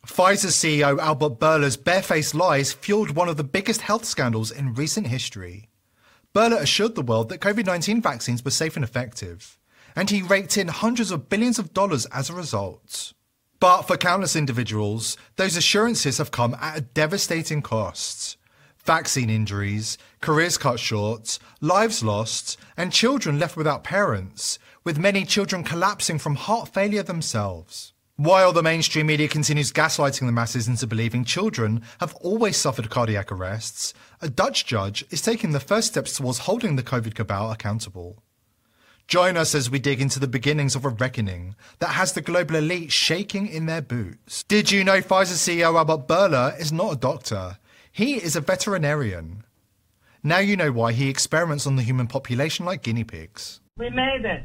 Pfizer CEO Albert Bourla's barefaced lies fueled one of the biggest health scandals in recent history. Bourla assured the world that COVID-19 vaccines were safe and effective, and he raked in hundreds of billions of dollars as a result. But for countless individuals, those assurances have come at a devastating cost. Vaccine injuries, careers cut short, lives lost, and children left without parents, with many children collapsing from heart failure themselves. While the mainstream media continues gaslighting the masses into believing children have always suffered cardiac arrests, a Dutch judge is taking the first steps towards holding the COVID cabal accountable. Join us as we dig into the beginnings of a reckoning that has the global elite shaking in their boots. Did you know Pfizer CEO Albert Bourla is not a doctor? He is a veterinarian. Now you know why he experiments on the human population like guinea pigs. We made it.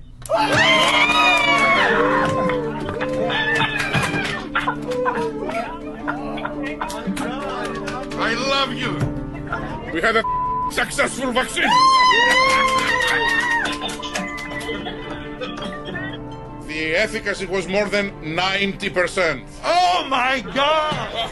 I love you. We had a successful vaccine. The efficacy was more than 90%. Oh my God!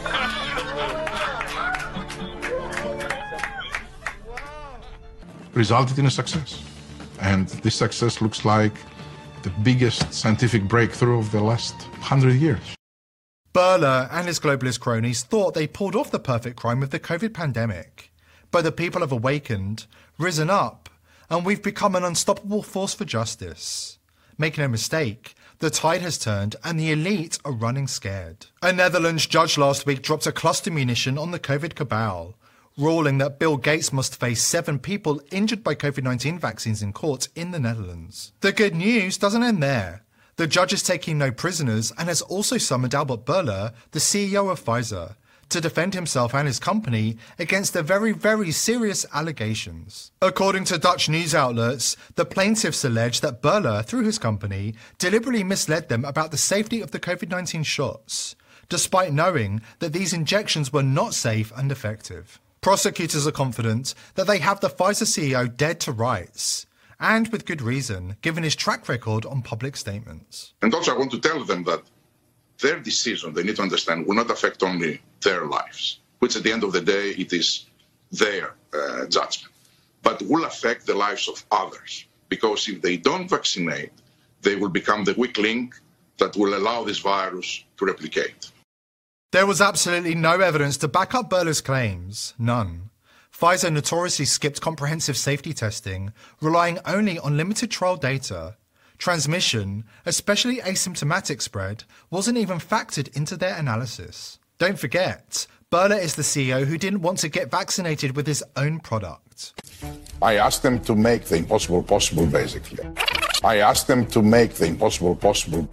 Resulted in a success. And this success looks like the biggest scientific breakthrough of the last 100 years. Bourla and his globalist cronies thought they pulled off the perfect crime with the COVID pandemic. But the people have awakened, risen up, and we've become an unstoppable force for justice. Make no mistake, the tide has turned and the elite are running scared. A Netherlands judge last week dropped a cluster munition on the COVID cabal, ruling that Bill Gates must face 7 people injured by COVID-19 vaccines in court in the Netherlands. The good news doesn't end there. The judge is taking no prisoners and has also summoned Albert Bourla, the CEO of Pfizer, to defend himself and his company against the very, very serious allegations. According to Dutch news outlets, the plaintiffs allege that Bourla, through his company, deliberately misled them about the safety of the COVID-19 shots, despite knowing that these injections were not safe and effective. Prosecutors are confident that they have the Pfizer CEO dead to rights, and with good reason, given his track record on public statements. And also I want to tell them that their decision, they need to understand, will not affect only their lives, which at the end of the day, it is their judgment, but will affect the lives of others. Because if they don't vaccinate, they will become the weak link that will allow this virus to replicate. There was absolutely no evidence to back up Bourla's claims, none. Pfizer notoriously skipped comprehensive safety testing, relying only on limited trial data. Transmission, especially asymptomatic spread, wasn't even factored into their analysis. Don't forget, Bourla is the CEO who didn't want to get vaccinated with his own product. I asked them to make the impossible possible, basically. I asked them to make the impossible possible,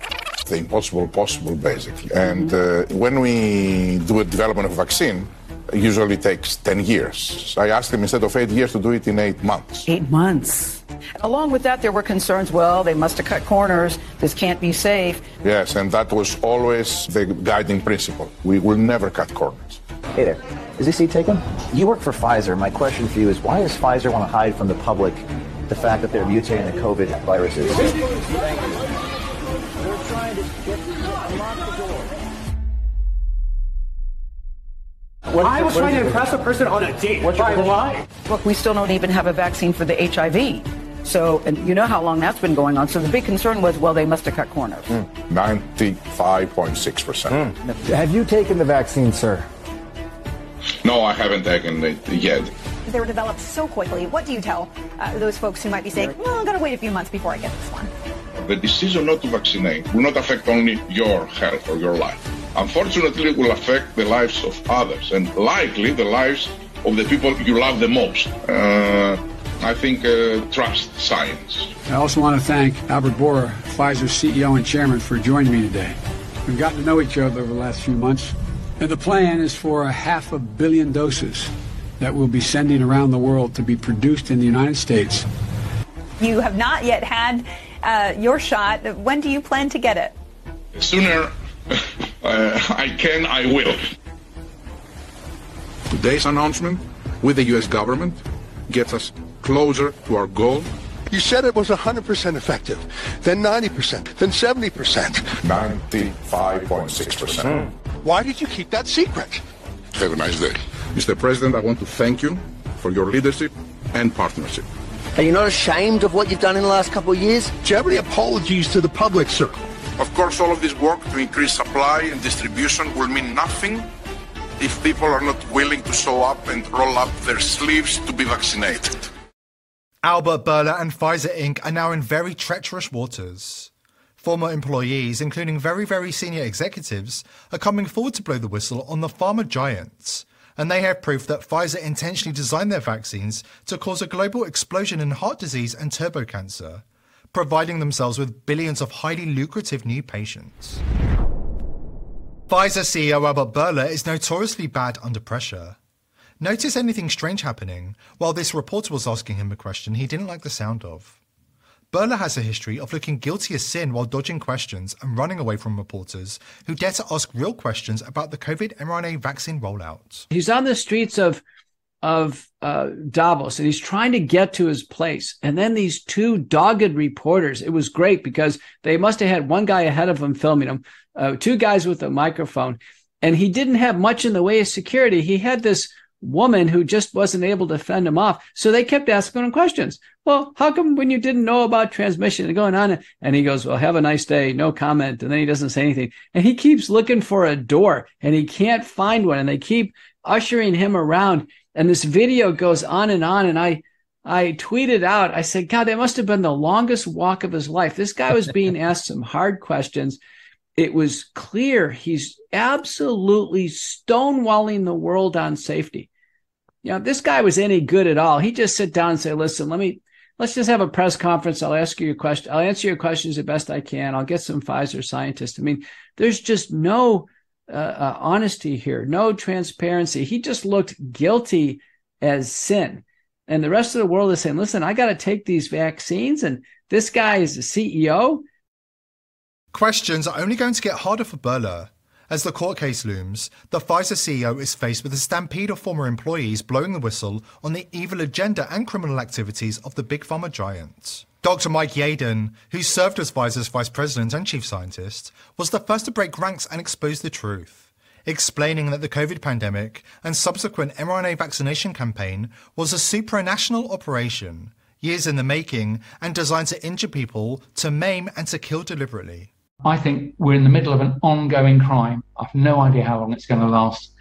basically. And when we do a development of a vaccine, it usually takes 10 years. I asked them, instead of 8 years, to do it in 8 months. 8 months. Along with that, there were concerns, well, they must have cut corners, this can't be safe. Yes, and that was always the guiding principle. We will never cut corners. Hey there, is this seat taken? You work for Pfizer. My question for you is, why does Pfizer want to hide from the public the fact that they're mutating the COVID viruses? They're trying to unlock the door. I was trying to impress a person on a date. Why? Look, we still don't even have a vaccine for the HIV. So, and you know how long that's been going on. So the big concern was, well, they must have cut corners. 95.6%. Have you taken the vaccine, sir? No, I haven't taken it yet. They were developed so quickly. What do you tell those folks who might be saying, well, I'm going to wait a few months before I get this one? The decision not to vaccinate will not affect only your health or your life. Unfortunately, it will affect the lives of others and likely the lives of the people you love the most. I think trust science. I also want to thank Albert Bourla, Pfizer's CEO and chairman, for joining me today. We've gotten to know each other over the last few months, and the plan is for 500 million doses that we'll be sending around the world to be produced in the United States. You have not yet had your shot. When do you plan to get it? The sooner I can, I will. Today's announcement with the U.S. government gets us closer to our goal. You said it was 100% effective, then 90%, then 70%. 95.6%. Why did you keep that secret? Have a nice day. Mr. President, I want to thank you for your leadership and partnership. Are you not ashamed of what you've done in the last couple of years? Do you have any apologies to the public, sir? Of course, all of this work to increase supply and distribution will mean nothing if people are not willing to show up and roll up their sleeves to be vaccinated. Albert Bourla and Pfizer Inc. are now in very treacherous waters. Former employees, including very, very senior executives, are coming forward to blow the whistle on the pharma giants, and they have proof that Pfizer intentionally designed their vaccines to cause a global explosion in heart disease and turbo cancer, providing themselves with billions of highly lucrative new patients. Pfizer CEO Albert Bourla is notoriously bad under pressure. Notice anything strange happening while this reporter was asking him a question he didn't like the sound of. Bourla has a history of looking guilty as sin while dodging questions and running away from reporters who dare to ask real questions about the COVID mRNA vaccine rollout. He's on the streets of Davos, and he's trying to get to his place. And then these two dogged reporters, it was great because they must have had one guy ahead of him filming him, two guys with a microphone, and he didn't have much in the way of security. He had this woman who just wasn't able to fend him off. So they kept asking him questions. Well, how come when you didn't know about transmission and going on? And he goes, well, have a nice day. No comment. And then he doesn't say anything. And he keeps looking for a door and he can't find one. And they keep ushering him around. And this video goes on. And I tweeted out, I said, God, that must have been the longest walk of his life. This guy was being asked some hard questions. It was clear he's absolutely stonewalling the world on safety. You know, if this guy was any good at all, he'd just sit down and say, listen, let's just have a press conference. I'll ask you your question. I'll answer your questions the best I can. I'll get some Pfizer scientists. I mean, there's just no honesty here, no transparency. He just looked guilty as sin. And the rest of the world is saying, listen, I got to take these vaccines. And this guy is the CEO. Questions are only going to get harder for Bourla. As the court case looms, the Pfizer CEO is faced with a stampede of former employees blowing the whistle on the evil agenda and criminal activities of the big pharma giant. Dr. Mike Yeadon, who served as Pfizer's vice president and chief scientist, was the first to break ranks and expose the truth, explaining that the COVID pandemic and subsequent mRNA vaccination campaign was a supranational operation, years in the making and designed to injure people, to maim and to kill deliberately. I think we're in the middle of an ongoing crime. I've no idea how long it's going to last.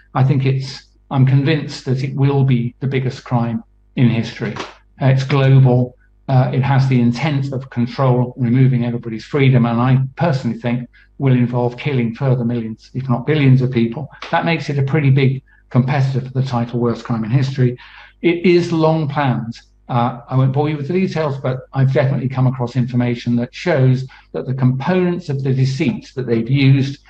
I'm convinced that it will be the biggest crime in history. It's global. It has the intent of control, removing everybody's freedom. And I personally think will involve killing further millions, if not billions of people. That makes it a pretty big competitor for the title worst crime in history. It is long planned. I won't bore you with the details, but I've definitely come across information that shows that the components of the deceit that they've used,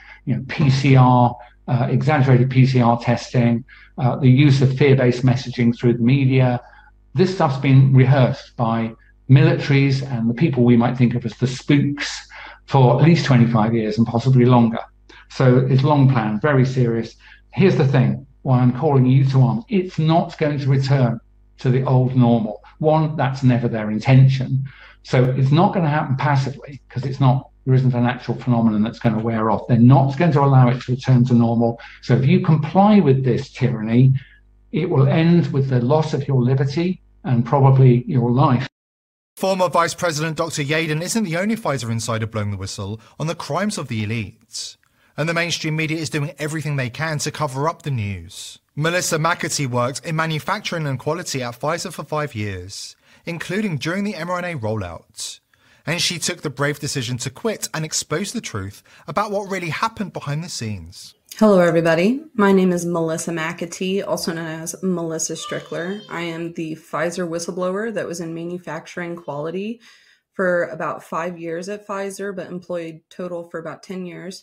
PCR, exaggerated PCR testing, the use of fear-based messaging through the media, this stuff's been rehearsed by militaries and the people we might think of as the spooks for at least 25 years and possibly longer. So it's long planned, very serious. Here's the thing, why I'm calling you to arms. It's not going to return to the old normal. One, that's never their intention. So it's not going to happen passively because there isn't an actual phenomenon that's going to wear off. They're not going to allow it to return to normal. So if you comply with this tyranny, it will end with the loss of your liberty and probably your life. Former Vice President Dr. Yeadon isn't the only Pfizer insider blowing the whistle on the crimes of the elite. And the mainstream media is doing everything they can to cover up the news. Melissa McAtee worked in manufacturing and quality at Pfizer for 5 years, including during the mRNA rollout. And she took the brave decision to quit and expose the truth about what really happened behind the scenes. Hello, everybody. My name is Melissa McAtee, also known as Melissa Strickler. I am the Pfizer whistleblower that was in manufacturing quality for about 5 years at Pfizer, but employed total for about 10 years.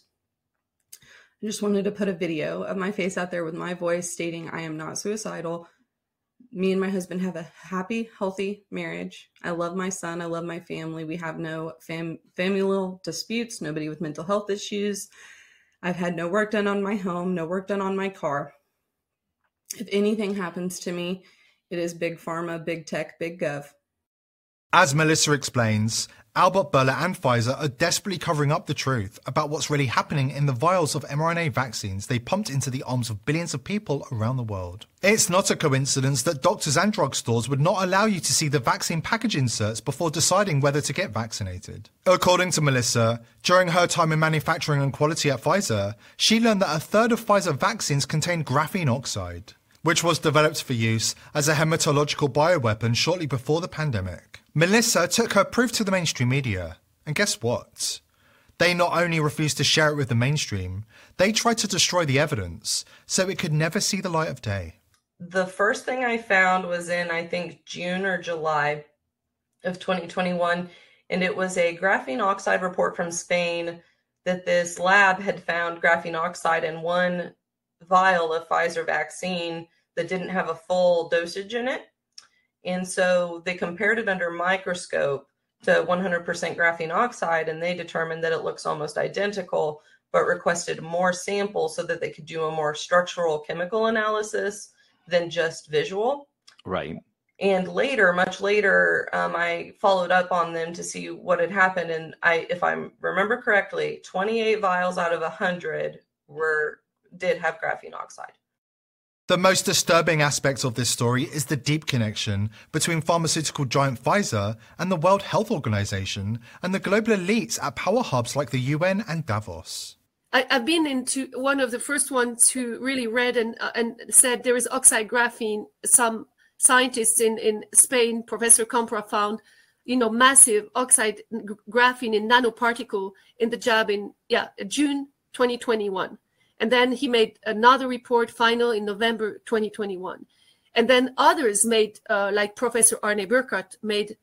I just wanted to put a video of my face out there with my voice stating I am not suicidal. Me and my husband have a happy, healthy marriage. I love my son. I love my family. We have no familial disputes, nobody with mental health issues. I've had no work done on my home, no work done on my car. If anything happens to me, it is big pharma, big tech, big gov. As Melissa explains, Albert Bourla and Pfizer are desperately covering up the truth about what's really happening in the vials of mRNA vaccines they pumped into the arms of billions of people around the world. It's not a coincidence that doctors and drugstores would not allow you to see the vaccine package inserts before deciding whether to get vaccinated. According to Melissa, during her time in manufacturing and quality at Pfizer, she learned that a third of Pfizer vaccines contained graphene oxide, which was developed for use as a hematological bioweapon shortly before the pandemic. Melissa took her proof to the mainstream media, and guess what? They not only refused to share it with the mainstream, they tried to destroy the evidence so it could never see the light of day. The first thing I found was in, I think, June or July of 2021, and it was a graphene oxide report from Spain that this lab had found graphene oxide in one vial of Pfizer vaccine that didn't have a full dosage in it. And so they compared it under microscope to 100% graphene oxide, and they determined that it looks almost identical, but requested more samples so that they could do a more structural chemical analysis than just visual. Right. And later, much later, I followed up on them to see what had happened. And if I remember correctly, 28 vials out of 100 did have graphene oxide. The most disturbing aspect of this story is the deep connection between pharmaceutical giant Pfizer and the World Health Organization and the global elites at power hubs like the UN and Davos. I've been into one of the first ones who really read and said there is oxide graphene. Some scientists in Spain, Professor Compra, found, massive oxide graphene in nanoparticle in the jab in June 2021. And then he made another report final in November 2021. And then others made, like Professor Arne Burkhardt, made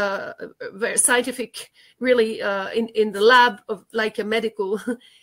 very scientific, really in the lab of like a medical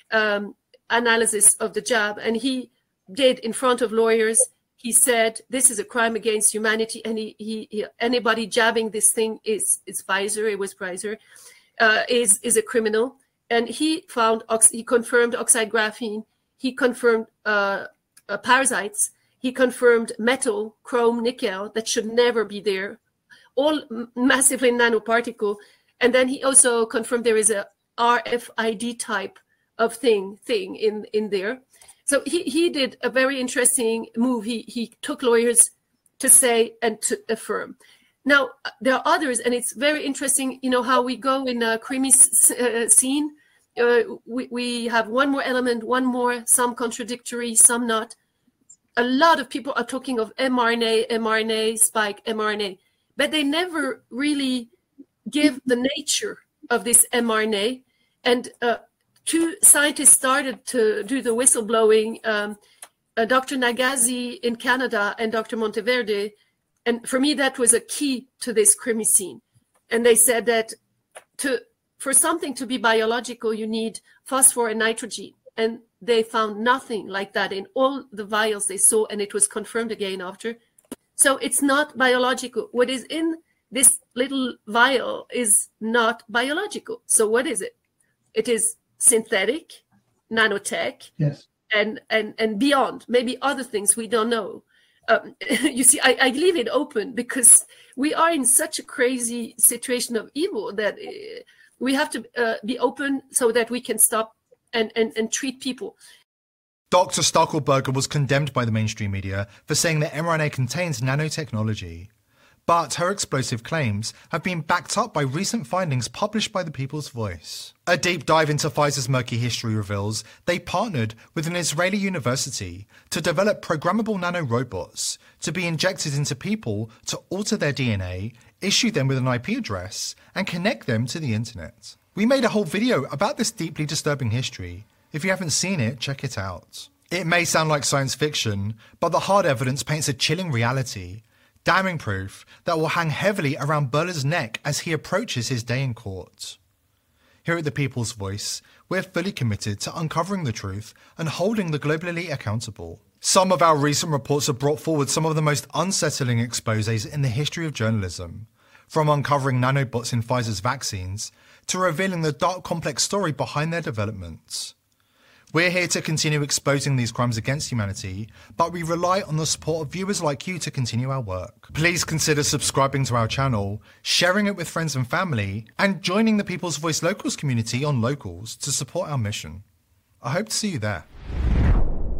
analysis of the jab. And he did in front of lawyers. He said, this is a crime against humanity. And he anybody jabbing this thing is Pfizer, it was Pfizer, is a criminal. And he confirmed oxide graphene. He confirmed parasites. He confirmed metal, chrome, nickel, that should never be there, all massively nanoparticle. And then he also confirmed there is a RFID type of thing in there. So he did a very interesting move. He took lawyers to say and to affirm. Now, there are others, and it's very interesting, how we go in a creamy scene. We have one more element, some contradictory, some not. A lot of people are talking of mRNA, spike, mRNA, but they never really give the nature of this mRNA. And two scientists started to do the whistleblowing, Dr. Nagazi in Canada and Dr. Monteverde. And for me, that was a key to this creamy scene. And they said that for something to be biological, you need phosphor and nitrogen. And they found nothing like that in all the vials they saw, and it was confirmed again after. So it's not biological. What is in this little vial is not biological. So what is it? It is synthetic, nanotech, yes, and beyond. Maybe other things we don't know. You see, I leave it open because we are in such a crazy situation of evil that we have to be open so that we can stop and treat people. Dr. Stackelberger was condemned by the mainstream media for saying that mRNA contains nanotechnology. But her explosive claims have been backed up by recent findings published by the People's Voice. A deep dive into Pfizer's murky history reveals they partnered with an Israeli university to develop programmable nanorobots to be injected into people to alter their DNA, issue them with an IP address, and connect them to the internet. We made a whole video about this deeply disturbing history. If you haven't seen it, check it out. It may sound like science fiction, but the hard evidence paints a chilling reality. Damning proof that will hang heavily around Bourla's neck as he approaches his day in court. Here at the People's Voice, we're fully committed to uncovering the truth and holding the global elite accountable. Some of our recent reports have brought forward some of the most unsettling exposés in the history of journalism, from uncovering nanobots in Pfizer's vaccines to revealing the dark, complex story behind their developments. We're here to continue exposing these crimes against humanity, but we rely on the support of viewers like you to continue our work. Please consider subscribing to our channel, sharing it with friends and family, and joining the People's Voice Locals community on Locals to support our mission. I hope to see you there.